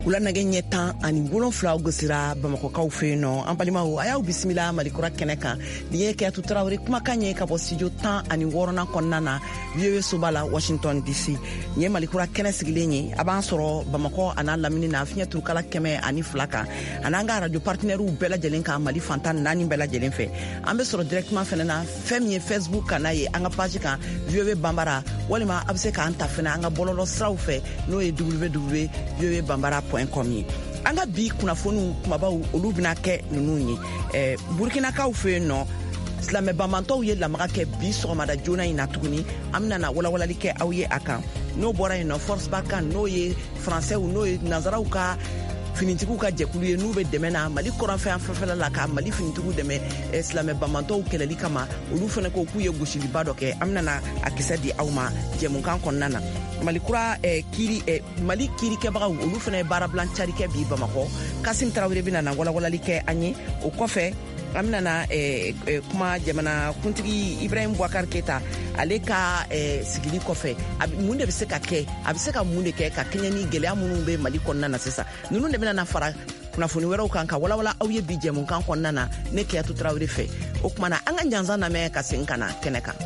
Ula nage ɲɛ 10 ani 7 gosira Bamakokaw fɛ no an balimaw a y'aw bisimila Malikura kɛnɛ kan ni ye Kiyatu Tarawele kumakan ye ka bɔ studio 10 ani 6 kɔnɔna na VOA soba la Washington DC ni ye Malikura kɛnɛ sigilen ye a b'an sɔrɔ Bamako ana lamini na fiɲɛ turukala 102 kan an'an ka radio partenaires bɛɛ lajɛlen kan Mali fantan 4 bɛɛ lajɛlen fɛ an bɛ sɔrɔ directement fɛnɛ na fɛn min ye Facebook kan n'a ye an ka page kan VOA Bambara walima a bɛ se k'an ta fɛnɛ an ka bɔlɔlɔ siraw fɛ n'o ye www.voabambara.com ye an ka bi kunnafoniw kumabaw olu bɛna kɛ ninnu ye Burkinakaw fɛ yen nɔ silamɛ bamantɔw ye lamaga kɛ bi sɔgɔmada joona in na tuguni an bɛna na walawalali kɛ aw ye a kan n'o bɔra yen nɔ force bakan n'o ye français n'o ye nazaraw ka finitigiw ka jɛkulu ye n'u bɛ dɛmɛ na Mali kɔrɔnfɛn fanfɛla la ka Mali finitigiw dɛmɛ silamɛ bamantɔw kɛlɛli kama olu fana ko k'u ye gosiliba dɔ kɛ an bɛna na a kisɛ di aw ma jɛmukan kɔnɔna na Malikura Mali kirikɛbagaw olu fana ye baarabilan cari kɛ bi Bamako Kasim Tarawele bɛna na walawalali kɛ an ye o kɔfɛ an bɛna na kuma jamana kuntigi Ibrahim Boubacar Keita ale ka sigili kɔfɛ mun de bɛ se ka kɛ a bɛ se ka mun de kɛ ka kɛɲɛ ni gɛlɛya minnu bɛ Mali kɔnɔna na sisan ninnu de bɛna na fara kunnafoni wɛrɛw kan ka walawala aw ye bi jɛmukan kɔnɔna na ne Kiyatu Tarawele fɛ o kuma na an ka ɲanzan lamɛn ka segin ka na kɛnɛ kan.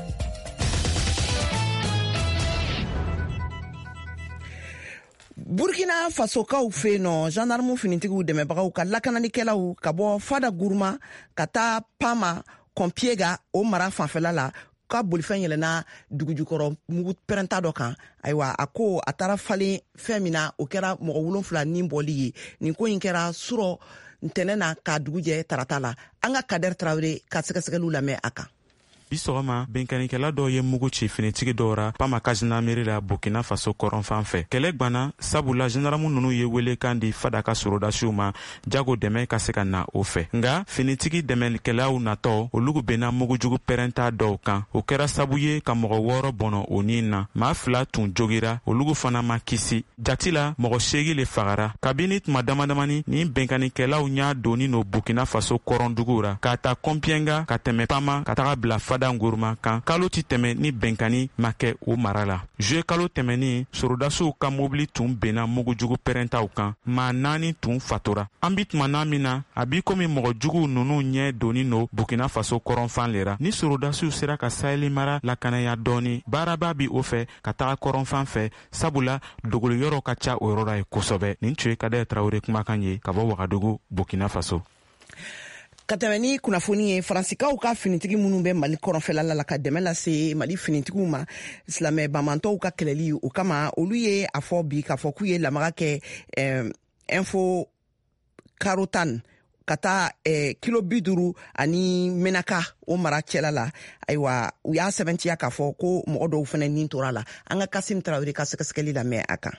Burkina Fasokaw fɛ no gendarme finitigiw dɛmɛbagaw ka lakananikɛlaw ka bɔ Fada Gourma ka taa Pama Kompiega o mara fanfɛla la ka bolifɛn yɛlɛna dugujukɔrɔ mugu pɛrɛnta dɔ kan ayiwa a ko a taara falen fɛn min na o kɛra mɔgɔ 7 ni bɔli ye nin ko in kɛra surɔ ntɛnɛn na ka dugujɛ tarata la an ka Kader Tarawele ka sɛgɛsɛgɛliw lamɛn a kan. Bi sɔgɔma benkanikɛla dɔw ye mugu ci finitigi dɔw ra Pama Kazina meri la Burkina Faso kɔrɔnfan fɛ kɛlɛ gwanna sabula gendarme nunu ye wele kan di Fada ka sorodasiw ma jago dɛmɛ ka se ka na o fɛ nga finitigi dɛmɛlikɛlaw natɔ olugu bena mugujugu pɛrɛnta dɔw kan o kɛra sabu ye ka mɔgɔ 6 bɔnɔ o nin na maa 2 tun jogira olugu fana ma kisi jati la mɔgɔ 8 le fagara kabini tuma damadamani ni benkanikɛlaw ɲa doni no Burkina Faso kɔrɔndugu ra ka ta Kompienga ka tɛmɛ Pama ka taga bila Fada Gourma kan kalo ti tɛmɛ ni bɛnkani ma kɛ o mara la juye kalo tɛmɛni sorodasiw ka mobili tun bena mugujugu pɛrɛntaw kan maa 4 tun fatora an bi tuma na min na a b'i komi mɔgɔ juguw nunu ɲɛ doni no Burkina Faso kɔrɔnfan lera ni sorodasiw sera ka Saheli mara lakanaya dɔɔni baaraba bi o fɛ ka taga kɔrɔnfan fɛ sabula dogoli yɔrɔ ka ca o yɔrɔ la ye kosɛbɛ nin tun ye Kader Tarawele kumakan ye ka bɔ Wagadugu Burkina Faso. Ka tɛmɛ ni kunnafoni ye Faransikaw ka finitigi minnu bɛ Mali kɔrɔnfɛla la ka dɛmɛ lase Mali finitigiw ma silamɛ bamantɔw ka kɛlɛli o kama olu ye a fɔ bi k'a fɔ k'u ye lamaga kɛ info karotan ka taa kilo 50 ani menaka o mara cɛla la ayiwa u y'a sɛbɛntiya k'a fɔ ko mɔgɔ dɔw fana nin tora la an ka Kasim Tarawele ka sɛgɛsɛgɛli lamɛn a kan.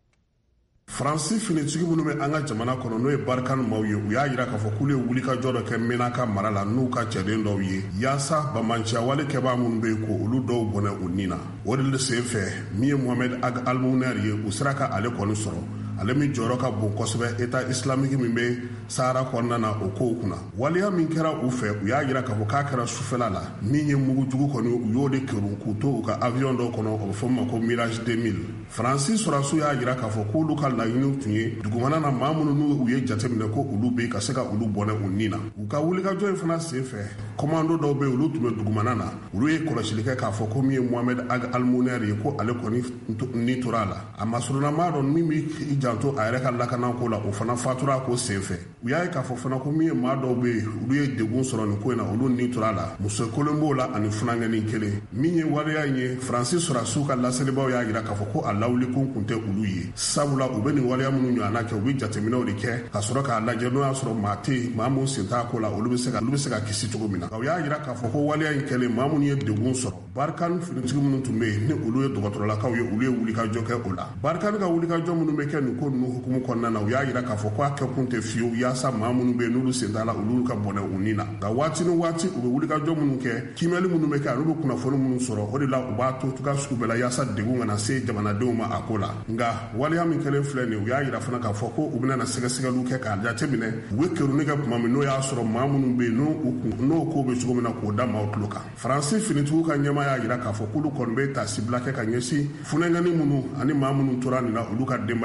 Faransi finitigi minnu bɛ an ka jamana kɔnɔ n'o ye Barkan maaw ye u y'a jira k'a fɔ k'olu ye wulikajɔ dɔ kɛ Menaka mara la n'u ka cɛden dɔw ye yaasa bamanciyawale kɛbaa minnu bɛ yen ko olu dɔw bɔnɛ u nin na o de sen fɛ min ye Mohamed Ag Almunir ye u sera ka ale kɔni sɔrɔ ale min jɔyɔrɔ ka bon kosɛbɛ État islamique min bɛ Sahara kɔnɔna na o kow kunna waleya min kɛra u fɛ u y'a jira k'a fɔ k'a kɛra sufɛla la min ye mugujugu kɔni u y'o de kɛru k'u to u ka avion dɔw kɔnɔ o bɛ fɔ ma ko Mirage 2000 Faransi sɔrɔdasiw y'a jira k'a fɔ k'olu ka laɲiniw tun ye dugumana na maa minnu n'u ye jateminɛ ko olu bɛ ka se ka olu bɔnɛ u nin na u ka wulikajɔ in fana sen fɛ commando dɔw bɛ olu tun bɛ dugumana na olu ye kɔlɔsili kɛ k'a fɔ ko min ye Mohamed Ag Almunir ye ko ale kɔni ni tora a la a masuruna maa dɔn min bɛ janto a yɛrɛ ka lakanako la o fana fatura ko sen fɛ u y'a ye k'a fɔ fana ko min ye maa dɔw bɛ yen olu ye degun sɔrɔ nin ko in na olu ni tora a la muso kolen b'o la ani funankɛnin kelen min ye waleya in ye Faransi sɔrɔdasiw ka laselibaw y'a jira k'a fɔ ko a lawulikun kun tɛ olu ye sabula u bɛ nin waleya minnu ɲɔgɔnna kɛ u bɛ jateminɛw de kɛ ka sɔrɔ k'a lajɛ n'o y'a sɔrɔ maa tɛ yen maa minnu sen t'a ko la olu bɛ se ka kisi cogo min na u y'a jira k'a fɔ ko waleya in kɛlen maa minnu ye degun sɔrɔ Barkan finitigi minnu tun bɛ yen ni olu ye dɔgɔtɔrɔlakaw ye olu ye wulikajɔ kɛ o la Barkan ka wulikajɔ minnu bɛ kɛ nin ko ninnu hukumu kɔnɔna na u y'a jira k'a fɔ ko a kɛ kun tɛ fiyewu yaasa maa minnu bɛ yen n'olu sen t'a la olu ka bɔnɛ u nin na nka waati ni waati u bɛ wulikajɔ minnu kɛ kimɛli minnu bɛ kɛ olu bɛ kunnafoni minnu sɔrɔ o de la u b'a to tuga sugu bɛɛ la yaasa degun kana se jamanadenw ma a ko la nka waleya min kɛlen filɛ nin u y'a jira fana k'a fɔ ko u bɛna sɛgɛsɛgɛliw kɛ k'a jateminɛ u bɛ kɛruni kɛ tuma min n'o y'a sɔrɔ maa minnu bɛ yen n'o ko bɛ cogo min na k'o da maaw tulo kan Faransi finitigiw ka ɲɛmaa y'a jira k'a fɔ k'olu kɔni bɛ tasibila kɛ ka ɲɛsin funɛngɛni minnu ani maa minnu tora nin na olu ka denbayaw ma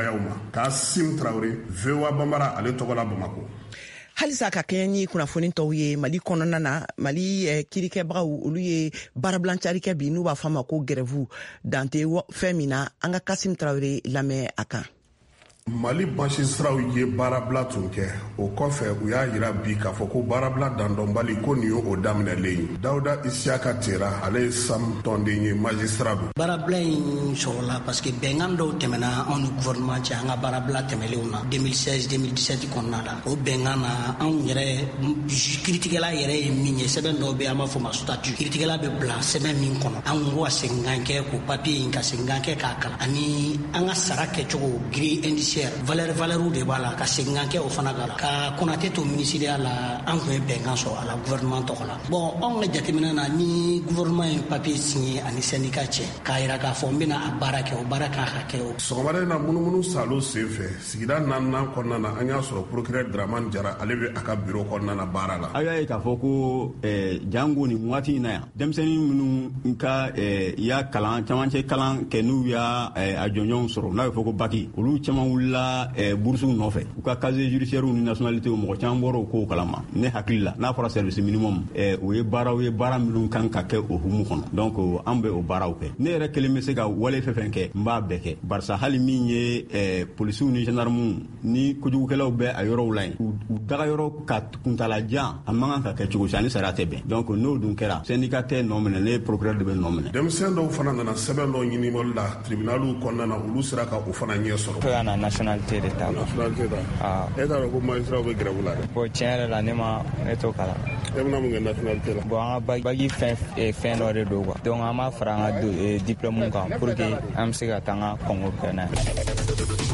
Kassim Traoré, VOA Bambara ale tɔgɔ la Bamakɔ. halisa ka kɛɲɛ ni kunnafoni tɔw ye Mali kɔnɔna na Mali kirikɛbagaw olu ye baarablancarikɛ bi n'u b'a fɔ a ma ko grève dante fɛn min na an ka Kassim Traoré lamɛn a kan. Mali bansisiraw ye baarabila tun kɛ o kɔfɛ u y'a yira bi k'a fɔ ko baarabila dandɔnbali ko nin y'o daminɛlen ye. Dawuda Isiaka Tera ale ye Sam tɔnden ye magistrat don. Baarabila in sɔrɔla parce que bɛnkan dɔw tɛmɛna anw ni gouvernement cɛ an ka baarabila tɛmɛlenw na 2016-2017 kɔnɔna la. O bɛnkan na anw yɛrɛ kiritigɛla yɛrɛ ye min ye sɛbɛn dɔw bɛ an b'a fɔ ma statut. Kiritigɛla bɛ bila sɛbɛn min kɔnɔ an ko ka segin k'an kɛ ko papier in ka segin k'an kɛ k'a kalan ani an ka sara kɛcogo grille indiciaire valeur de b'a la ka segin k'an kɛ o fana kan ka Konate to ministériya la an kun ye bɛnkan sɔrɔ a la gouvernement tɔgɔ la. Bon anw ka jateminɛ na ni gouvernement ye papier signé ani syndicat cɛ k'a yira k'a fɔ n bɛna a baara kɛ o baara kan ka kɛ o. Sɔgɔmada in na munumunu salo senfɛ sigida 4nan kɔnɔna na an y'a sɔrɔ procureur Dramane Jara ale bɛ a ka bureau kɔnɔna na baara la. A y'a ye k'a fɔ ko jango ni waati in na yan denmisɛnnin minnu ka y'a kalan camancɛ kalan kɛ n'u y'a a jɔnjɔnw sɔrɔ n'a bɛ fɔ ko baki olu caman wulila boursiw nɔfɛ u ka casier judiciaire ni nationalité mɔgɔ caman bɔra o kow kalama ne hakili la n'a fɔra service minimum o ye baara minnu kan ka kɛ o humu kɔnɔ donc an bɛ o baaraw kɛ ne yɛrɛ kelen bɛ se ka wale fɛn kɛ n b'a bɛɛ kɛ barisa hali min ye polisiw ni gendarmew ni kojugukɛlaw bɛ a yɔrɔw la yen u daga yɔrɔ ka kuntala jan a man kan ka kɛ cogo si ani sariya tɛ bɛn donc n'o dun kɛra syndicat tɛ nɔ minɛ ne procureur de bɛ nɔ minɛ. Denmisɛn dɔw fana nana sɛbɛn dɔ ɲini mɔli la tribunaliw kɔnɔna na olu sera ka o fana ɲɛ sɔrɔ. Nationalité de ta nationalité da e t'a dɔn ko magistrat bɛ grève la dɛ. Bon tiɲɛ yɛrɛ la ne t'o kalan. E bɛna mun kɛ nationalité la. Bon an ka bagi fɛn dɔ de don quoi donc an b'a fara an ka diplôme kan pour que an bɛ se ka taa an ka concours kɛ n'a ye.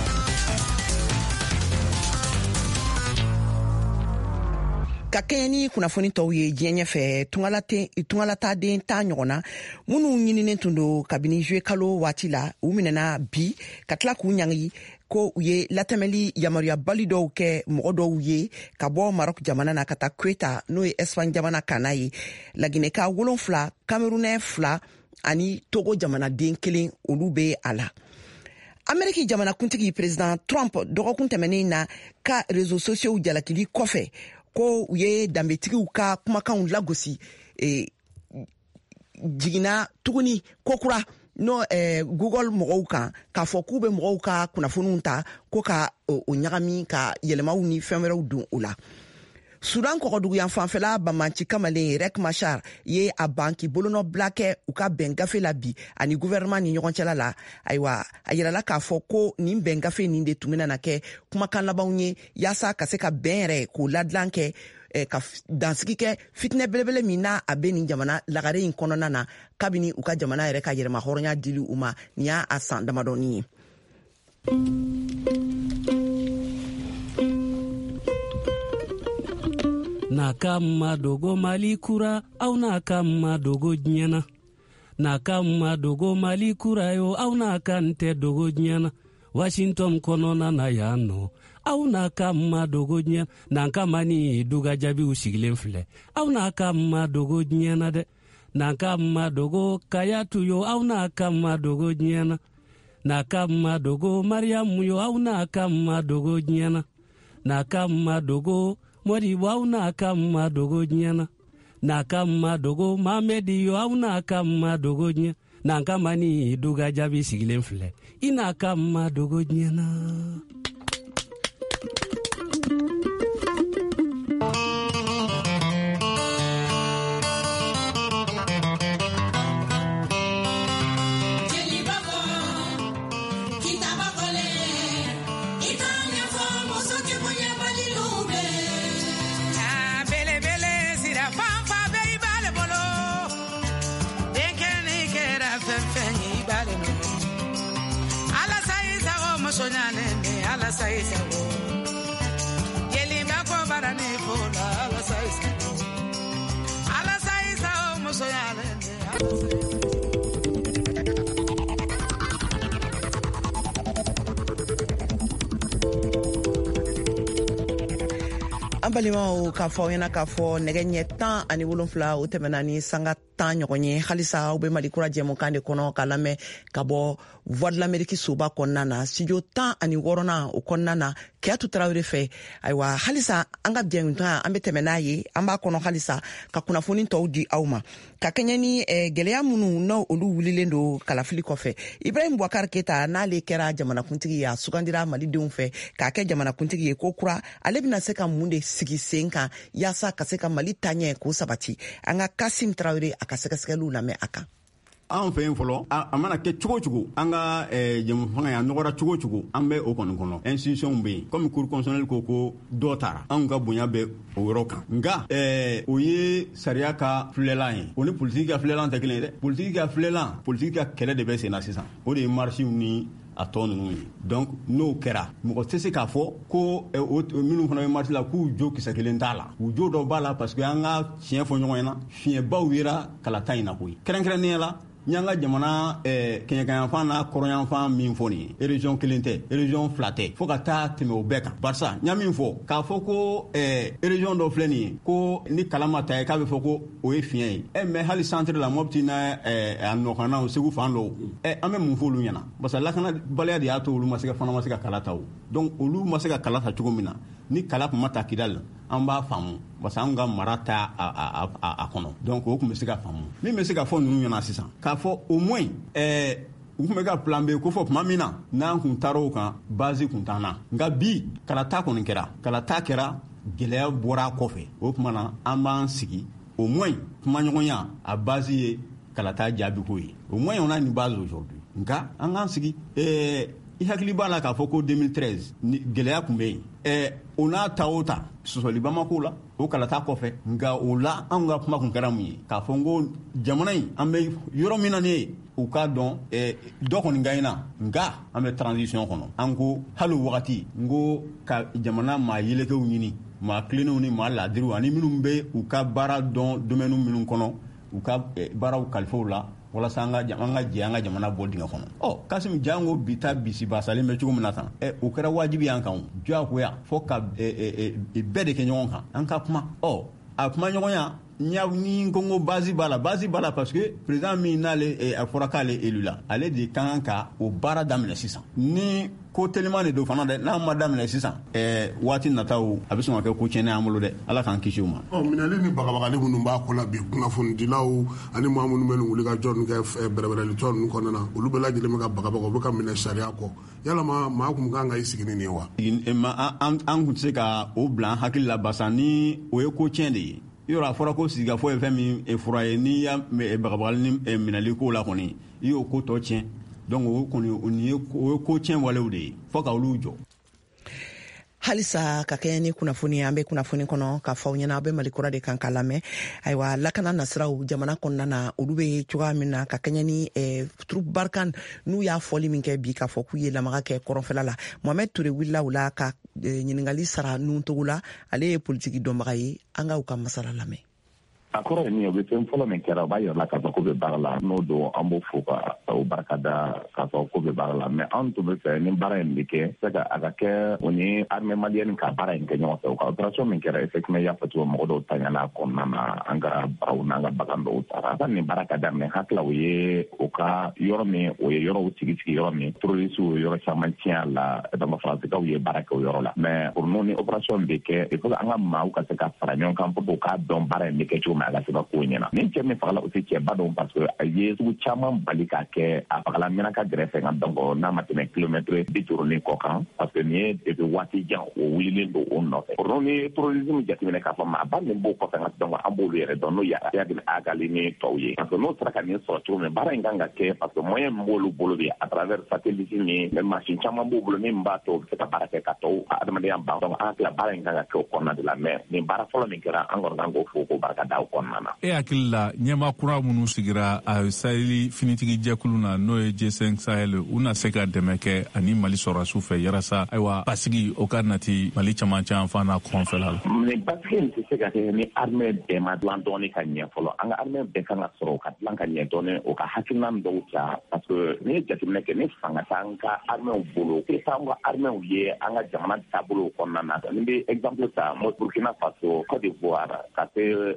Ka kɛɲɛ ni kunnafoni tɔw ye diɲɛ ɲɛfɛ tungalataden 10 ɲɔgɔnna minnu ɲininen tun don kabini juillet kalo waati la u minɛna bi ka tila k'u ɲangi ko u ye latɛmɛli yamaruyabali dɔw kɛ mɔgɔ dɔw ye ka bɔ Maroc jamana na ka taa Kueta n'o ye Espagne jamana kana ye Laginɛka 7 Camerounais 2 ani Togo jamanaden 1 olu bɛ a la. Ameriki jamanakuntigi président Trump dɔgɔkun tɛmɛnen na ka réseaux sociaux jalakili kɔfɛ ko u ye danbetigiw ka kumakanw lagosi jiginna tuguni kokura no Google mɔgɔw kan k'a fɔ k'u bɛ mɔgɔw ka kunnafoniw ta ko ka o ɲagami ka yɛlɛmaw ni fɛn wɛrɛw don o la. Sudan kɔgɔduguyan fanfɛla Bamanci kamalen Rek Machar ye a banki bolonɔ bila kɛ u ka bɛn gafe la bi ani gouvernement ni ɲɔgɔn cɛla la ayiwa a yirala k'a fɔ ko nin bɛn gafe nin de tun bɛna na kɛ kumakan labanw ye yaasa ka se ka bɛn yɛrɛ k'o ladilan kɛ ka dansigi kɛ fitinɛ belebele min na a bɛ nin jamana lagare in kɔnɔna na kabini u ka jamana yɛrɛ ka yɛrɛma hɔrɔnya dili u ma nin y'a san damadɔni ye. Na kama dogo Mali kura au na kama dogo nyana. Na kama dogo Mali kura yo au na kante dogo nyana. Washington konona na yano. Au na kama dogo nyana. Na kama ni duga jabi usigilen file. Au na kama dogo nyana de. Na kama dogo kayatu yo au na kama dogo nyana. Na kama dogo Mariamu yo au na kama dogo nyana. Na kama dogo Mori wau na kama dogo nyana. Na kama dogo Mamedi yo au na kama dogo nyana. Na kama ni duga jabi sigilen file. Ina kama dogo nyana. An balimaw k'a fɔ aw ɲɛna k'a fɔ nɛgɛ ɲɛ 17 o tɛmɛna ni sanga 10 ɲɔgɔn ye halisa u be malikura jɛmukan de kɔnɔ ka lamɛn ka bɔ voix de l'Amérique soba kɔnɔna na studio 16 o kɔnɔna na Keyatu Tarawele fɛ. Ayiwa halisa an ka jɛmukan an be tɛmɛ n'a ye an b'a kɔnɔ halisa ka kunnafoni tɔw di aw ma ka kɛɲɛ ni gwɛlɛya minnu n'o olu wulilen don kalafili kɔfɛ. Ibrahim Boubacar Keita n'ale kɛra jamanakuntigi ye a sugandira malidenw fɛ k'a kɛ jamanakuntigi ye ko kura ale bɛna se ka mun de sigi sen kan yaasa ka se ka Mali taɲɛ k'o sabati. An ka Kasim Tarawele a ka sɛgɛsɛgɛliw lamɛn a kan. An fɛ yen fɔlɔ a mana kɛ cogo cogo an ka jamu fanga ya nɔgɔra cogo cogo an bɛ o kɔnɔ institution bɛ yen comme cour constitutionnelle ko dɔ taara an ka bonya bɛ o yɔrɔ kan nka o ye sariya ka filɛlan ye o ni politique ka filɛlan tɛ kelen ye dɛ politique ka kɛlɛ de bɛ sen na sisan o de ye marchiw ni a tɔ ninnu ye donc n'o kɛra mɔgɔ tɛ se k'a fɔ ko minnu fana bɛ marche la k'u jo kisɛ kelen t'a la u jo dɔ b'a la parce que an ka tiɲɛ fɔ ɲɔgɔn ɲɛna fiɲɛbaw yera kalata in na koyi kɛrɛnkɛrɛnnenya la n ka jamana kɛɲɛkanyanfan n'a kɔrɔnyanfan min fɔ nin ye région kelen tɛ région fila tɛ fo ka taa tɛmɛ o bɛɛ kan barisa n y'a min fɔ k'a fɔ ko région dɔ filɛ nin ye ko ni kalan ma ta ye k'a bɛ fɔ ko o ye fiɲɛ ye mais hali centre la Mopti n'a a nɔkanaw Segu fan dɔw an bɛ mun fɔ olu ɲɛna parce que lakanabaliya de y'a to olu fana ma se ka kala ta o donc olu ma se ka kala ta cogo min na ni kala tun ma ta Kidal an b'a faamu parce que an ka mara ta a kɔnɔ donc o tun bɛ se ka faamu min bɛ se ka fɔ ninnu ɲɛna sisan k'a fɔ au moins u tun bɛ ka plan B ko fɔ tuma min na n'an kun taara o kan base kun t'an na nka bi kalata kɔni kɛra kalata kɛra gɛlɛya bɔra a kɔfɛ o tuma na an b'an sigi au moins kumaɲɔgɔnya a base ye kalata jaabi ko ye au moins on a une base aujourd'hui nka an k'an sigi I hakili b'a la k'a fɔ ko 2013 gɛlɛya kun bɛ yen o n'a ta o ta sɔsɔli Bamako la o kalata kɔfɛ nka o la an ka kuma kun kɛra mun ye k'a fɔ n ko jamana in an bɛ yɔrɔ min na ne ye u k'a dɔn dɔ kɔni gagnera nka an bɛ transition kɔnɔ an ko hali o wagati n ko ka jamana maa yelekew ɲini maa kilennenw ni maa laadiriw ani minnu bɛ u ka baara dɔn domaine minnu kɔnɔ u ka baaraw kalifaw la walasa an ka jɛ an ka jamana bɔ dingɛ kɔnɔ Kasim Jango bita bisi basalen bɛ cogo min na tan o kɛra wajibi y'an kan diyagoya fo ka bɛɛ de kɛ ɲɔgɔn kan an ka kuma a kuma ɲɔgɔnya ni ko n ko base b'a la parce que président min n'ale a fɔra k'ale élu la ale de kan ka o baara daminɛ sisan ni ko teliman de don fana dɛ n'a ma daminɛ sisan waati nataw a bɛ sɔn ka kɛ ko tiɲɛnen an bolo dɛ ala k'an kisi o ma minɛli ni bagabagali minnu b'a ko la bi kunnafonidilaw ani maa minnu bɛ nin wulikajɔ ninnu kɛ bɛrɛbɛrɛlitɔ ninnu kɔnɔna na olu bɛɛ lajɛlen bɛ ka bagabaga u bɛ ka minɛ sariya kɔ yalama maa kun kan ka i sigi nin ye wa an kun tɛ se ka o bila an hakili la basa ni o ye ko tiɲɛ de ye yɔrɔ a fɔra ko sigikafɔ ye fɛn min fura ye n'i y'a bagabagali ni minɛli ko la kɔni i y'o ko tɔ tiɲɛ donc o kɔni o ye ko tiɲɛ walew de ye fo ka olu jɔ halisa ka kɛ ni kunnafoni an bɛ kunnafoni kɔnɔ ka fɔ ɲɛna a bɛ malikura de kan ka lamɛn ayiwa lakana nasiraw jamana kɔnɔna na olu bɛ cogoya min na ka kɛɲɛ ni troupe Barkhane n'u y'a fɔli min kɛ bi k'a fɔ k'u ye lamaga kɛ kɔrɔnfɛla la Mohamed Touré wulila u la ka ɲininkali sara nuntogo la ale ye politiki dɔnbaga ye an ka u ka masala lamɛn a kɔrɔ ye min ye o bɛ fɛn fɔlɔ min kɛra o b'a yira la k'a fɔ ko bɛ baara la n'o don an b'o fo ka o barika da k'a fɔ ko bɛ baara la mɛ anw tun bɛ fɛ ni baara in bɛ kɛ se ka a ka kɛ o ni armée malienne ka baara in kɛ ɲɔgɔn fɛ o ka opération min kɛra effectivement y'a fɔ cogo mɔgɔ dɔw taɲana kɔnɔna na an ka baraw n'an ka bagan dɔw taara ka nin baara ka daminɛ hakili o ye o ka yɔrɔ min o ye yɔrɔw sigi yɔrɔ min terroristes ye yɔrɔ caman tiɲɛ a la dama faransikaw ye baara kɛ o yɔrɔ la mɛ pour nous ni opération bɛ kɛ il faut an ka maaw ka se ka fara ɲɔgɔn kan pour k'a dɔn baara in bɛ kɛ cogo min a ka se ka k'o ɲɛna ni cɛ min fagala o tɛ cɛba dɔn parce que a ye sugu caman bali k'a kɛ a fagala Minaka gɛrɛfɛ kan donc n'a ma tɛmɛ kilomètre 50 kɔ kan parce que nin ye depuis waati jan o wulilen don o nɔfɛ pour nous ni terrorisme jateminɛ k'a fɔ maaba min b'o kɔfɛ donc an b'olu yɛrɛ dɔn n'o y'a agali ni tɔw ye parce que n'o sera ka nin sɔrɔ cogo min baara in kan ka kɛ parce que moyen min b'olu bolo bi à travers satellite ni machine caman b'u bolo min b'a to u bɛ se ka baara kɛ ka tɔw adamadenya ban donc an hakili la baara in kan ka kɛ o kɔnɔna de la mais nin baara fɔlɔ min kɛra an kɔni kan k'o fo k'o barika da o kɔnɔna na hakili la ɲɛma kura minnu sigira a saheli finitigi jɛkulu na n'o ye G5 Sahel u na se ka dɛmɛ kɛ ani Mali sɔrɔdasiw fɛ yarasa ayiwa basigi o ka nati Mali caman fana kɔnfɛla la mais basigi in tɛ se ka kɛ ni armée bɛɛ ma dilan dɔɔni ka ɲɛ fɔlɔ an ka armée bɛɛ kan ka sɔrɔ o ka dilan ka ɲɛ dɔɔni o ka hakilina dɔw ta parce que ni ye jateminɛ kɛ ni fanga t'an ka armée bolo k'e t'an ka armée ye an ka jamana taabolo kɔnɔna na ni bɛ exemple ta Burkina Faso Côte d'Ivoire ka se Niger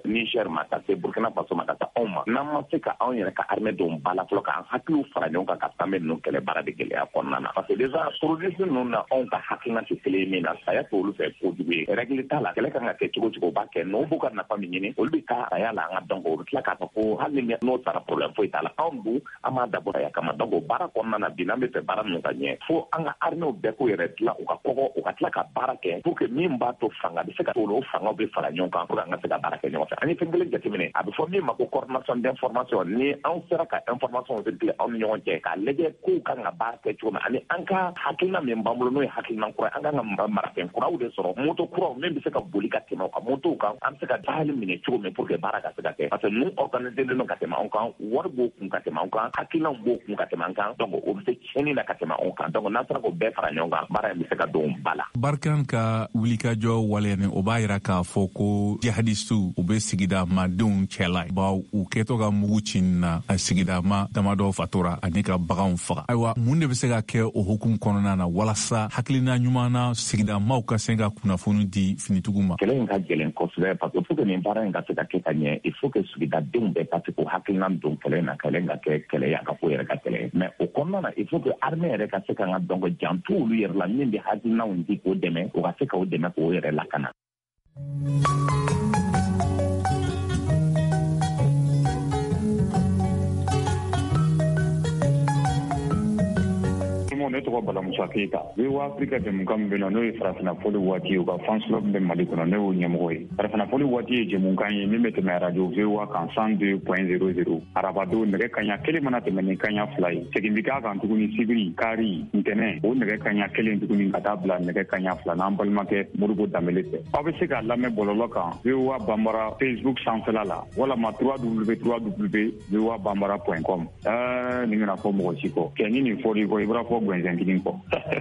Niger ma ka se Burkina Faso ma ka taa anw ma n'an ma se ka anw yɛrɛ ka armée don ba la fɔlɔ k'an hakiliw fara ɲɔgɔn kan ka tɛmɛ ninnu kɛlɛ baara de gɛlɛya kɔnɔna na parce que déjà terroriste ninnu na anw ka hakilina tɛ kelen ye min na saya tɛ olu fɛ kojugu ye règle t'a la kɛlɛ kan ka kɛ cogo cogo u b'a kɛ n'u b'u ka nafa min ɲini olu bɛ taa saya la an ka dɔn o bɛ tila k'a fɔ ko hali ni n'o taara problème foyi t'a la anw dun an b'a dabɔ saya kama donc o baara kɔnɔna na bi n'an bɛ fɛ baara ninnu ka ɲɛ fo an ka armée bɛɛ k'u yɛrɛ dilan u ka kɔgɔ u ka tila ka baara kɛ pour que min b'a to fanga bɛ se ka o fangaw bɛ fara ɲɔgɔn kan pour que an ka se ka baara kɛ ɲɔgɔn fɛ an ye fɛn kelen jateminɛ a bɛ fɔ min ma ko coordination d'information ni anw sera ka information circuler aw ni ɲɔgɔn cɛ k'a lajɛ kow kan ka baara kɛ cogo min ani an ka hakilina min b'an bolo n'o ye hakilina kura an kan ka marafɛn kuraw de sɔrɔ moto kuraw min bɛ se ka boli ka tɛmɛ u ka motow kan an bɛ se ka dahali minɛ cogo min pour que baara ka se ka kɛ parce que nous organisé don ka tɛmɛ anw kan wari b'o kun ka tɛmɛ anw kan hakilinaw b'o kun ka tɛmɛ an kan donc o bɛ se tiɲɛni na ka tɛmɛ anw kan donc n'an sera k'o bɛɛ fara ɲɔgɔn kan baara in bɛ se ka don ba la. Barkan ka wulikajɔ waleya o b'a yira k'a fɔ ko jihadistu u bɛ sigida madenw cɛla baw u kɛtɔ ka mugu ci na a sigida ma damadɔ fatora ani ka baganw faga. Ayiwa mun de bɛ se ka kɛ o hukumu kɔnɔna na walasa hakilina ɲuman na sigida maaw ka se ka kunnafoni di finitigiw ma. Kɛlɛ in ka gɛlɛn kosɛbɛ parce que il faut que nin baara in ka se ka kɛ ka ɲɛ il faut que sigidadenw bɛɛ ka se k'o hakilina don kɛlɛ in na kɛlɛ in ka kɛ kɛlɛ ye a ka ko yɛrɛ ka kɛlɛ mais o kɔnɔna na il faut que armée yɛrɛ ka se ka n ka dɔn ko janto olu yɛrɛ la min bɛ hakilinaw di k'o dɛmɛ o ka se k'o dɛmɛ k'o yɛrɛ lakana. Ne tɔgɔ Bala Musa Keyita VOA Afrika jɛmukan min bɛ yen n'o ye farafinafɔli waati ye u ka fans club bɛ Mali kɔnɔ ne y'o ɲɛmɔgɔ ye. Farafinafɔli waati ye jɛmukan ye min bɛ tɛmɛ radio VOA kan 102.00 arabadon nɛgɛ kaɲa kelen mana tɛmɛ ni kaɲa 2 ye segin bɛ k'a kan tuguni sibiri kari ntɛnɛn o nɛgɛ kaɲa kelen tuguni ka taa bila nɛgɛ kaɲa 2 n'an balimakɛ Modibo Danbele fɛ. Aw bɛ se k'a lamɛn bɔlɔlɔ kan VOA Bambara Facebook sanfɛla la walama www.voabambara.com nin bɛna fɔ mɔgɔ si kɔ kɛ ni nin fɔr'i kɔ i b'a fɔ Gɛnkinin kɔ.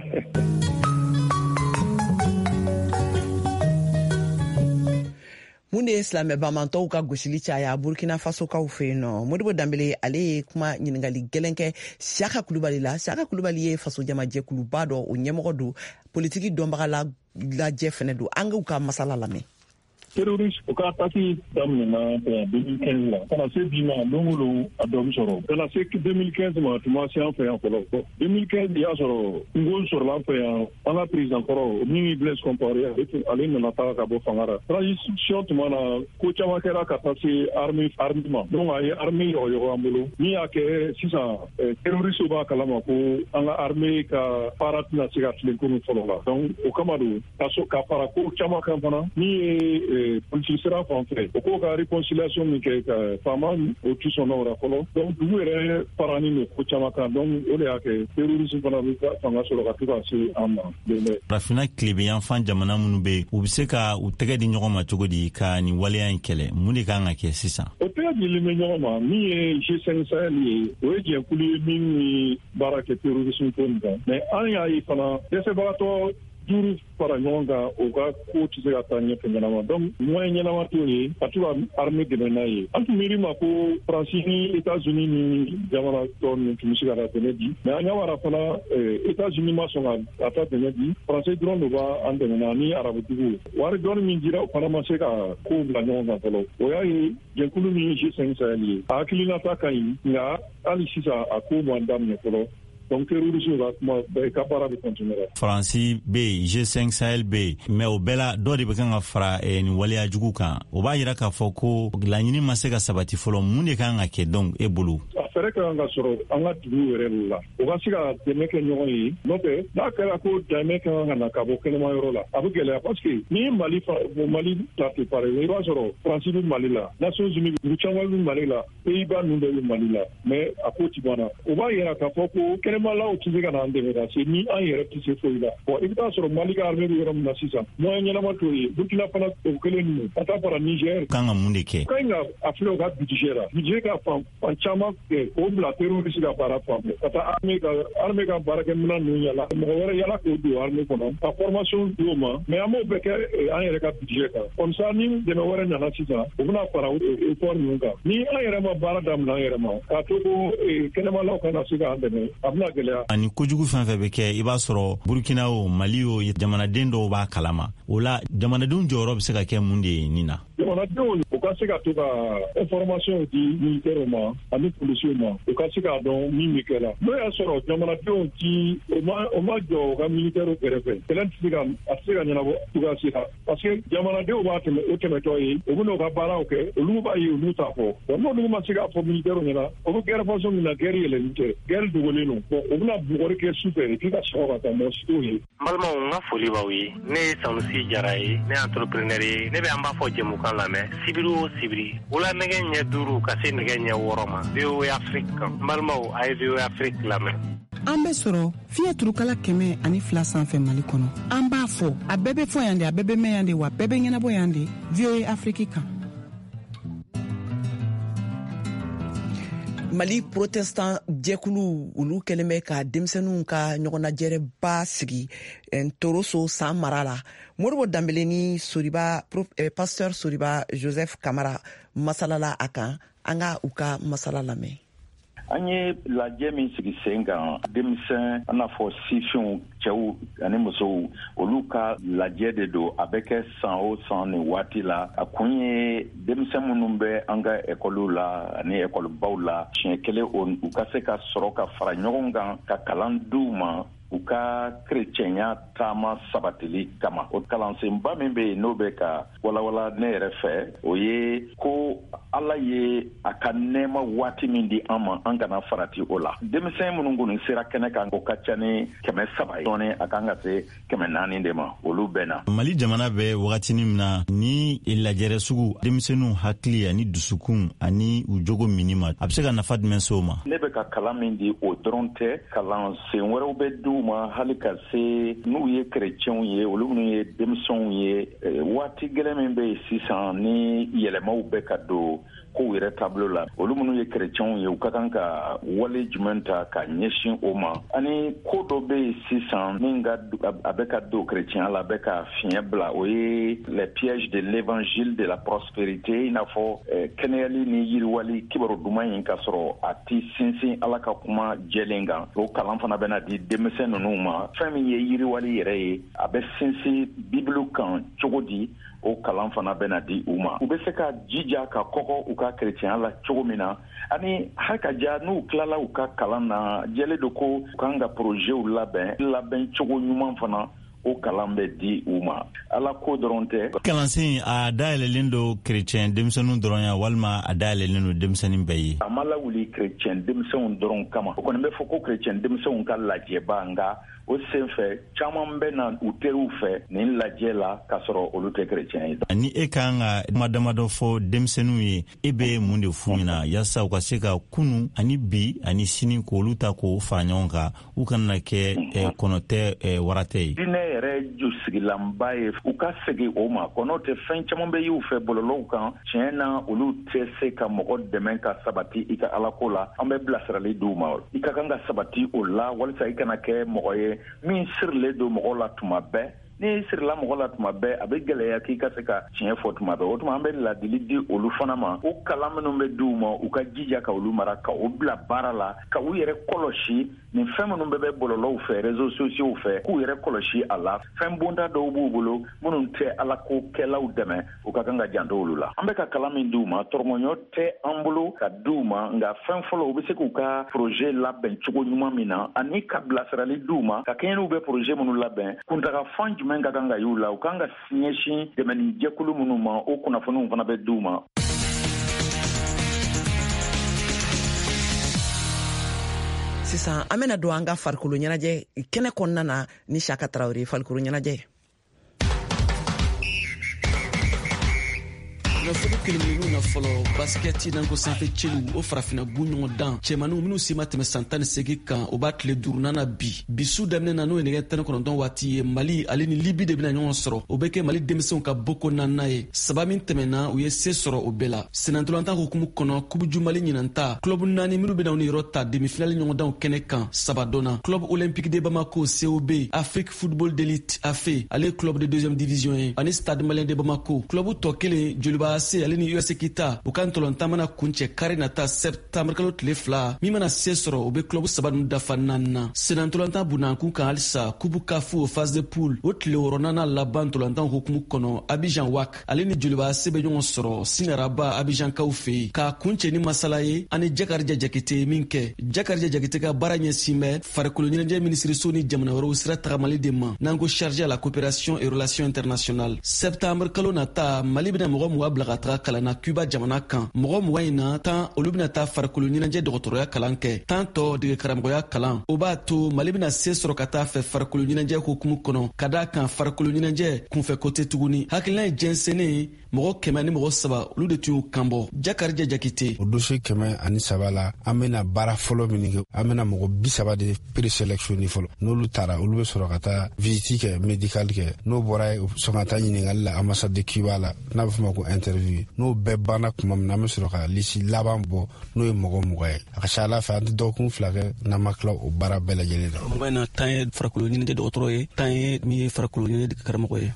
mun de ye silamɛ bamantɔw ka gosili caya Burkina Faso kaw fɛ yen nɔ. Modibo Danbele ale ye kuma ɲininkali gɛlɛn kɛ Siaka Kulubali la. Siaka Kulubali ye faso jamajɛkuluba dɔ o ɲɛmɔgɔ don politiki dɔnbaga lajɛ fɛnɛ don an k'u ka masala lamɛn. Terroriste o ka attaque daminɛna 2015 la ka na se bi ma don o don a dɔ bɛ sɔrɔ ka na se 2015 ma tuma se an fɛ yan fɔlɔ 2015 y'a sɔrɔ ngol sɔrɔla an fɛ yan an ka président kɔrɔ min Blaise Compaoré ale nana taga ka bɔ fanga la transition tuma na ko caman kɛra ka taa se armée ma donc a ye armée yɔgɔyɔgɔ an bolo min y'a kɛ sisan terroriste b'a kalama ko an ka armée ka baara tɛna se ka tilen komi fɔlɔ la donc o kama don ka fara ko caman kan fana min ye politique sera fan fɛ o ko ka réconciliation min kɛ ka faama o tu sɔnna o la fɔlɔ donc dugu yɛrɛ farani don ko caman kan donc o de y'a kɛ terrorisme fana bɛ fanga sɔrɔ ka to ka se an ma. Farafina tilebiyanfan jamana minnu bɛ yen u bɛ se ka u tɛgɛ di ɲɔgɔn ma cogo di ka nin waleya in kɛlɛ mun de kan ka kɛ sisan. O tɛgɛ dilen bɛ ɲɔgɔn ma min ye G5 Sahel ye o ye jɛkulu ye min ni baara kɛ terrorisme ko nin kan mais an y'a ye fana dɛsɛbagatɔ duuru fara ɲɔgɔn kan o ka ko tɛ se ka taa ɲɛfɛ ɲɛnama donc moyen ɲɛnama t'o ye ka to ka armée dɛmɛ n'a ye an tun miiri ma ko Faransi ni États-Unis ni jamana tɔ ninnu tun bɛ se ka taa dɛmɛ di mais an y'a wara fana États-Unis ma sɔn ka taa dɛmɛ di Faransi dɔrɔn de b'an dɛmɛ na ni arabutigiw wari dɔɔni min dira o fana ma se ka ko bila ɲɔgɔn kan fɔlɔ o y'a ye jɛkulu min ye G5 Sahel ye a hakilinata ka ɲi nka hali sisan a ko man daminɛ fɔlɔ. Donc terrorisme ka kuma ka baara bɛ continuer. Faransi bɛ yen G5 Sahel bɛ yen mais o bɛɛ la dɔ de bɛ kan ka fara nin waleya jugu kan o b'a jira k'a fɔ ko laɲini ma se ka sabati fɔlɔ mun de kan ka kɛ donc e bolo. Fɛɛrɛ kan ka sɔrɔ an ka dugu yɛrɛ la o ka se ka dɛmɛ kɛ ɲɔgɔn ye n'o tɛ n'a kɛra ko dɛmɛ kan ka na ka bɔ kɛnɛma yɔrɔ la a bɛ gɛlɛya parce que ni Mali ta tɛ pareil i b'a sɔrɔ Faransi bɛ Mali la Nations Unies dugu caman bɛ Mali la Pays-Bas ninnu bɛɛ bɛ Mali la mais a ko ti ban na o b'a yira k'a fɔ ko kɛnɛmalaw tɛ se ka na an dɛmɛ parce que ni an yɛrɛ tɛ se foyi la bon i bɛ taa sɔrɔ Mali ka armée bɛ yɔrɔ min na sisan moyen ɲɛnama t'o ye Burkina fana o kelen ninnu ka taa fara Niger kan ka mun de kɛ kan ka a filɛ o ka budget la budget ka fan caman k'o bila terroriste ka baara fan fɛ ka taa armée ka baarakɛminɛn ninnu yala mɔgɔ wɛrɛ yala k'o don armée kɔnɔ ka formation d'o ma mais an m'o bɛɛ kɛ an yɛrɛ ka budget kan comme ça ni dɛmɛ wɛrɛ nana sisan o bɛna fara effort ninnu kan ni an yɛrɛ ma baara daminɛ an yɛrɛ ma k'a to ko kɛnɛmalaw kana se k'an dɛmɛ a bɛna gɛlɛya. Ani kojugu fɛn fɛn bɛ kɛ i b'a sɔrɔ Burkina o Mali o jamanaden dɔw b'a kalama o la jamanadenw jɔyɔrɔ bɛ se ka kɛ mun de ye nin na. Jamanadenw u ka ka se ka to ka information di militaire ma ani policier ma o ka se ka dɔn min bɛ kɛ la n'o y'a sɔrɔ jamanadenw ti o ma jɔ ka militaire kɛrɛfɛ kɛlɛ tɛ se ka ɲɛnabɔ cogoya si la parce que jamanadenw b'a tɛmɛtɔ ye u bɛ n'o ka baaraw kɛ olu b'a ye olu t'a fɔ bon n'olu ma se k'a fɔ militaire ɲɛna o bɛ guerre façon min na guerre yɛlɛlen tɛ guerre dogolen don bon o bɛna bugɔri kɛ su fɛ k'i ka sɔrɔ ka taa mɔgɔ si t'o ye. n balimaw n ka foli b'aw ye ne ye Sanusi Jara ye ne ye entrepreneur ye ne bɛ an b'a fɔ jɛmukan lamɛn sibiri o sibiri wula nɛgɛ ɲɛ 5 ka se nɛgɛ ɲɛ 6 ma VOA Afrique kan n balimaw a ye VOA Afrique lamɛn. An bɛ sɔrɔ fiɲɛ turukala 102 sanfɛ Mali kɔnɔ. An b'a fɔ a bɛɛ bɛ fɔ yan de a bɛɛ bɛ mɛn yan de wa a bɛɛ bɛ ɲɛnabɔ yan de VOA Afrique kan. Mali protestant jɛkulu olu kɛlen bɛ ka denmisɛnninw ka ɲɔgɔnnajɛrɛba sigi Ntoroso san mara la. Moribo Dambele ni pasteur Soriba Joseph Kamara masalala a kan an ka u ka masala lamɛn. An ye lajɛ min sigi sen kan denmisɛn an n'a fɔ sifinw cɛw ani musow olu ka lajɛ de don a bɛ kɛ san o san ni waati la a kun ye denmisɛn minnu bɛ an ka ekɔliw la ani ekɔlibaw la siɲɛ kelen u ka se ka sɔrɔ ka fara ɲɔgɔn kan ka kalan d'u ma u ka kerecɛnya taama sabatili kama o kalansenba min bɛ yen n'o bɛ ka walawala ne yɛrɛ fɛ o ye ko Ala ye a ka nɛɛma waati min di an ma an kana farati o la denmisɛn minnu kɔni sera kɛnɛ kan o ka ca ni 300 ye dɔɔni a kan ka se 400 de ma olu bɛɛ na. Mali jamana bɛ wagatinin min na ni lajɛrɛ sugu denmisɛnninw hakili ani dusukun ani u jogo minni ma a bɛ se ka nafa jumɛn se o ma. Ne bɛ ka kalan min di o dɔrɔn tɛ kalansen wɛrɛw bɛ d'u ma hali ka se n'u ye kerecɛnw ye olu minnu ye denmisɛnw ye waati gɛlɛn min bɛ yen sisan ni yɛlɛmaw bɛ ka don kow yɛrɛ tableau la olu minnu ye kerecɛnw ye u ka kan ka wale jumɛn ta ka ɲɛsin o ma ani ko dɔ bɛ yen sisan min a bɛ ka don kerecɛnya la a bɛ ka fiɲɛ bila o ye les pièges de l'évangile de la prospérité i n'a fɔ kɛnɛyali ni yiriwali kibaru duman in ka sɔrɔ a ti sinsin Ala ka kuma jɛlen kan o kalan fana bɛna di denmisɛn ninnu ma fɛn min ye yiriwali yɛrɛ ye a bɛ sinsin Bible kan cogo di o kalan fana bɛna di u ma u bɛ se ka jija ka kɔkɔ u ka kerecɛnya la cogo min na ani hakaja n'u tilala u ka kalan na jɛlen don ko u kan ka projetw labɛn cogo ɲuman fana o kalan bɛ di u ma Ala ko dɔrɔn tɛ. Kalansen a dayɛlɛlen don kerecɛn denmisɛnninw dɔrɔn ya walima a dayɛlɛlen don denmisɛnnin bɛɛ ye. A ma lawuli kerecɛn denmisɛnw dɔrɔn kama o kɔni bɛ fɔ ko kerecɛn denmisɛnw ka lajɛba nka o sen fɛ caman bɛ na u teriw fɛ nin lajɛ la k'a sɔrɔ olu tɛ kerecɛn ye. Ni e kan ka kuma damadɔ fɔ denmisɛnninw ye e bɛ mun de f'u ɲɛna yaasa u ka se ka kunu ani bi ani sini k'olu ta k'o fara ɲɔgɔn kan u kana kɛ kɔnɔtɛ waratɛ ye. Diinɛ yɛrɛ jo sigilanba ye u ka segin o ma kɔnɔ tɛ fɛn caman bɛ y'u fɛ bɔlɔlɔw kan tiɲɛ na olu tɛ se ka mɔgɔ dɛmɛ ka sabati i ka Alako la an bɛ bilasirali d'u ma i ka kan ka sabati o la walisa i kana kɛ mɔgɔ ye min sirilen don mɔgɔ la tuma bɛɛ ni sirila mɔgɔ la tuma bɛɛ a bɛ gɛlɛya k'i ka se ka tiɲɛ fɔ tuma bɛɛ o tuma an bɛ ladili di olu fana ma o kalan minnu bɛ d'u ma u ka jija ka olu mara ka o bila baara la ka u yɛrɛ kɔlɔsi nin fɛn minnu bɛ bɔlɔlɔw fɛ réseaux sociaux fɛ k'u yɛrɛ kɔlɔsi a la fɛn bonda dɔw b'u bolo minnu tɛ Alako kɛlaw dɛmɛ u ka kan ka janto olu la an bɛ ka kalan min d'u ma tɔrɔmɔɲɔ tɛ an bolo ka d'u ma nka fɛn fɔlɔ u bɛ se k'u ka projet labɛn cogo ɲuman min na ani ka bilasirali d'u ma ka kɛɲɛ n'u bɛ projet minnu labɛn kuntaka fan jumɛn ka kan ka y'u la u kan ka ɲɛsin dɛmɛni jɛkulu minnu ma o kunnafoniw fana bɛ d'u ma. Sisan an bɛna don an ka farikolo ɲɛnajɛ kɛnɛ kɔnɔna na ni Saka Tarawele farikolo ɲɛnajɛ. nafolo kelenkelenninw na fɔlɔ basikɛti nanko sanfɛ cɛliw o farafina bu ɲɔgɔn dan cɛmaninw minnu si ma tɛmɛ san 18 kan o b'a tile 4 na bi su daminɛ na n'o ye nɛgɛ 19 waati ye Mali ale ni Libi de bɛna ɲɔgɔn sɔrɔ o bɛ kɛ Mali denmisɛnw ka boko naaninan ye saba min tɛmɛna u ye se sɔrɔ o bɛɛ la senantolantan hukumu kɔnɔ kubuju Mali ɲinanta club 4 minnu bɛna u ni yɔrɔ ta demi-finale ɲɔgɔndanw kɛnɛ kan sabadona club olympique de Bamako COB Afrique football d'élite AFE ale club de 2e division ye ani stade malien de Bamako club tɔ kelen joliba joliba se ale ni USA kita u kan tolontan mana kuncɛ kari nata septembre kalo tile 2 min mana se sɔrɔ u be club saba nu dafa nanna senan tolontan bunankun kan halisa kubu kafu o phase de poule o tile wɔrɔnana laban tolontan hukumu kɔnɔ Abidjan WAC ale ni joliba se be ɲɔgɔn sɔrɔ sinaraba Abidjan kaw fe ka kuncɛ ni masala ye ani Jakarija Jakite min kɛ Jakarija Jakite ka baara ɲɛsin bɛ farikolo ɲɛnajɛ minisiriso ni jamana wɛrɛw sira tagamali de ma n'an ko chargé à la coopération et relations internationales septembre kalo nata Mali bena mɔgɔ muga bila ka taga kalan na Cuba jamana kan mɔgɔ muga in na tan olu bena taa farikolo ɲɛnajɛ dɔgɔtɔrɔya kalan kɛ tan tɔ dege karamɔgɔya kalan o b'a to Mali bena se sɔrɔ ka taa fɛ farikolo ɲɛnajɛ hukumu kɔnɔ ka daa kan farikolo ɲɛnajɛ kunfɛ kote tuguni hakilina ye jɛnsɛnnen mɔgɔ 100 ni mɔgɔ 3 olu de tun y'u kanbɔ Jakarija Jakite o dossier 103 la an bena baara fɔlɔ min kɛ an bena mɔgɔ 30 de présélectionner fɔlɔ n'olu taara olu be sɔrɔ ka taa visite kɛ médical kɛ n'o bɔra ye sɔn ka taa ɲiningali la ambassade de Cuba la n'a bɛ fɔ ma ko interview n'o bɛɛ banna kuma min na an bɛ sɔrɔ ka lisi laban bɔ n'o ye mɔgɔ 20 ye a ka ca Ala fɛ an tɛ dɔgɔkun 2 kɛ n'an ma tila o baara bɛɛ lajɛlen na. Mɔgɔ in na tan ye farikolo ɲɛnajɛ dɔgɔtɔrɔ ye tan ye min ye farikolo ɲɛnajɛ karamɔgɔ ye.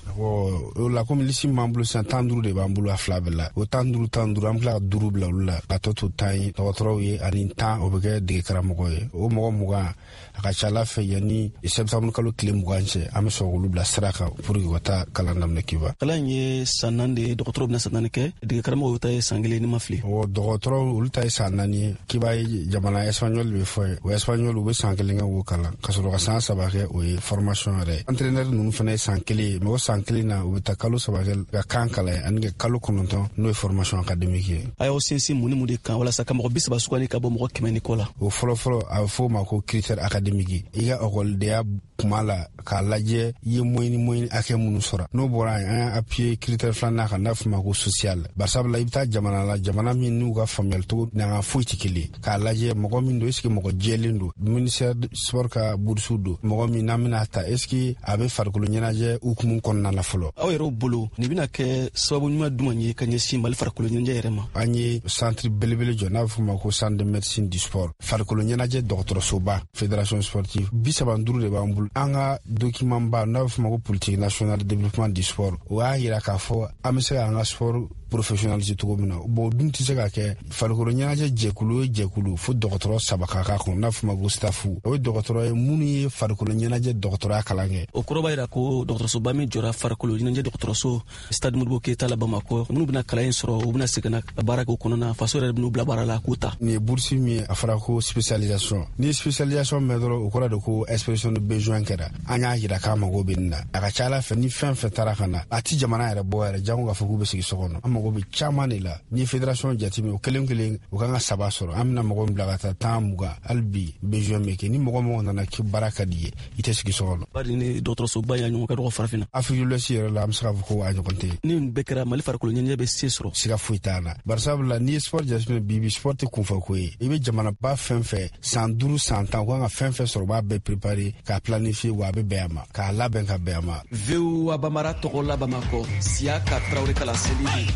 O la komi lisi m'an bolo sisan 15 de b'an bolo a 2 bɛɛ la o 15 an bɛ tila ka 5 bila olu la ka tɔ to 10 ye dɔgɔtɔrɔw ye ani 10 o bɛ kɛ dege karamɔgɔ ye o mɔgɔ 20 a ka ca Ala fɛ yanni septembre kalo tile 20 cɛ an bɛ sɔrɔ olu bila sira kan pour que u ka taa kalan daminɛ Cuba. Kalan ye san 4 de dɔgɔtɔrɔw bɛna san 4 kɛ dege karamɔgɔw ta ye san 1 ni ma fili. Dɔgɔtɔrɔw olu ta ye san 4 ye Cuba ye jamana espagnol bɛ fɔ ye o espagnol u bɛ san 1 kɛ o kalan ka sɔrɔ ka san 3 kɛ o ye formation yɛrɛ entraîneur ninnu fana ye san 1 ye mɔgɔ san 1 na u bɛ taa kalo 3 kɛ ka kan kalan ye ani ka kalo 9 n'o ye formation académique ye. A y'aw sinsin mun ni mun de kan walasa ka mɔgɔ 30 sugandi ka bɔ mɔgɔ 100 ni kɔ la. O fɔlɔ a bɛ fɔ ma ko critère académique i ka ɔkɔlidenya kuma la k'a lajɛ i ye moyenne hakɛ minnu sɔrɔ n'o bɔra yen an y'a appuyer critère filanan kan n'a fɔ ma ko social barisabula i bɛ taa jamana la jamana min n'u ka faamuyali cogo n'an foyi tɛ kelen k'a lajɛ mɔgɔ min don est-ce que mɔgɔ jɛlen don ministère sport ka bourse don mɔgɔ min n'an bɛna ta est-ce que a bɛ farikolo ɲɛnajɛ hukumu kɔnɔna la fɔlɔ. Aw yɛrɛw bolo nin bɛna kɛ sababu ɲuman duman ye ka ɲɛsin Mali farikolo ɲɛnajɛ yɛrɛ ma. An ye centre belebele jɔ n'a bɛ fɔ ma ko centre de médecine du sport farikolo ɲɛnajɛ dɔgɔtɔrɔsoba fédération sportive 35 de b'an bolo an ka document ba n'a bɛ fɔ ma ko politique nationale de développement du sport o y'a yira k'a fɔ an bɛ se ka an ka sport professionnaliser cogo min na bon dun tɛ se ka kɛ farikolo ɲɛnajɛ jɛkulu ye jɛkulu fo dɔgɔtɔrɔ 3 ka k'a kɔnɔ n'a fɔ ma ko staffu o ye dɔgɔtɔrɔ ye minnu ye farikolo ɲɛnajɛ dɔgɔtɔrɔya kalan kɛ. O kɔrɔ b'a yira ko dɔgɔtɔrɔsoba min jɔra farikolo ɲɛnajɛ dɔgɔtɔrɔso stade Modibo Keita la Bamakɔ minnu bɛna kalan in sɔrɔ u bɛna segin ka baara kɛ o kɔnɔna faso yɛrɛ bɛn'u bila baara la k'u ta. Nin ye bourse min ye a fɔra ko spécialisation ni spécialisation mɛn dɔrɔn o kɔrɔ de ko expression de besoin kɛra an y'a yira k'a mago bɛ nin na a ka ca Ala fɛ ni fɛn fɛn taara ka na a ti jamana yɛrɛ bɔ yɛrɛ jango k'a fɔ k'u bɛ sigi so kɔnɔ an mago bɛ caman de la ni fédération jateminɛ o kelen o kan ka 7 sɔrɔ an bɛna mɔgɔ min bila ka taa 10 20 hali bi besoin bɛ kɛ ni mɔgɔ nana k'i baara ka di ye i tɛ sigi so kɔnɔ. Bari ni dɔgɔtɔrɔsoba y'a ɲɔgɔn ka dɔgɔ farafinna. Afrique de l'Ouest yɛrɛ la an bɛ se k'a fɔ ko a ɲɔgɔn tɛ. Ni bɛɛ kɛra Mali farikolo ɲɛnajɛ bɛ se sɔrɔ. Siga foyi t'a la barisabula n'i ye sport jateminɛ bi sport tɛ kunfɛ ko ye i bɛ jamanaba fɛn fɛn san 5 san 10 u kan ka fɛn fɛn sɔrɔ u b'a bɛɛ préparer k'a planifier wa a bɛ bɛn a ma k'a labɛn ka bɛn a ma. VOA Bamara tɔgɔ la Bamakɔ Siaka Traoré Kala Selibi.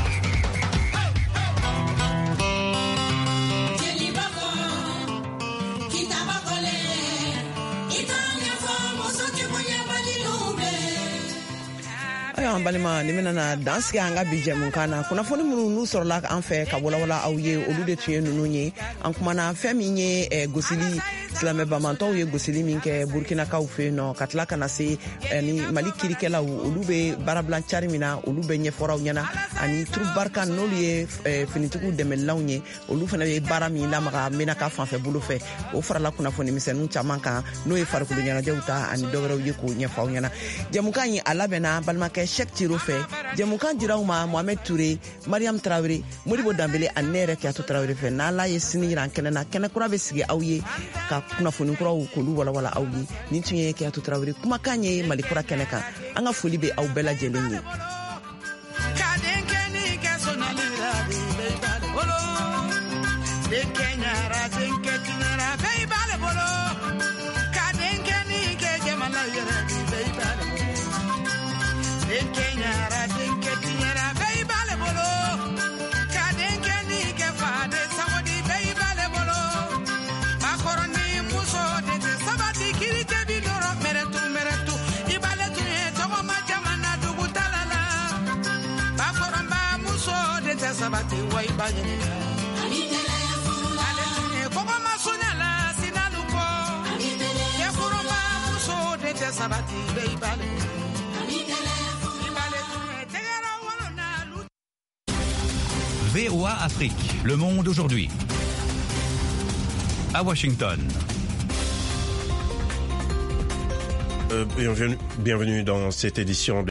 An balima ni bɛna dan sigi an ka bi jɛmukan na kunnafoni minnu n'u sɔrɔla an fɛ ka walawala aw ye olu de tun ye ninnu ye an kumana fɛn min ye gosili silamɛbamantɔw ye gosili min kɛ burkinakaw fɛ yen nɔ ka tila ka na se ni mali kirikɛlaw olu bɛ baarabilan cari min na olu bɛ ɲɛfɔraw ɲɛna ani turup barika n'olu ye finitigiw dɛmɛlilaw ye olu fana ye baara min lamaga menaka fanfɛ bolo fɛ o farala kunnafoni misɛnninw caman kan n'o ye farikolo ɲɛnajɛw ta ani dɔwɛrɛw ye k'o ɲɛfɔw ɲɛna jɛmukan in a labɛnna balimakɛ Cheikh Tiro fɛ jɛmukan diraw ma Mohamed Touré Mariam Traoré Modibo Dambele ani ne yɛrɛ Kiyatu Traoré fɛ n'Ala ye sini yiran kɛnɛ na kɛnɛ kura bɛ sigi aw ye ka kunnafoni kuraw k'olu walawala aw ye nin tun ye Kiyatu Traoré kumakan ye Mali kura kɛnɛ kan an ka foli bɛ aw bɛɛ lajɛlen ye. Muso sabati wai bajeni ale kogo masunyala sinaluko ke furuba muso de sabati bei bale VOA Afrique, le monde aujourd'hui. À Washington. Bienvenue dans cette édition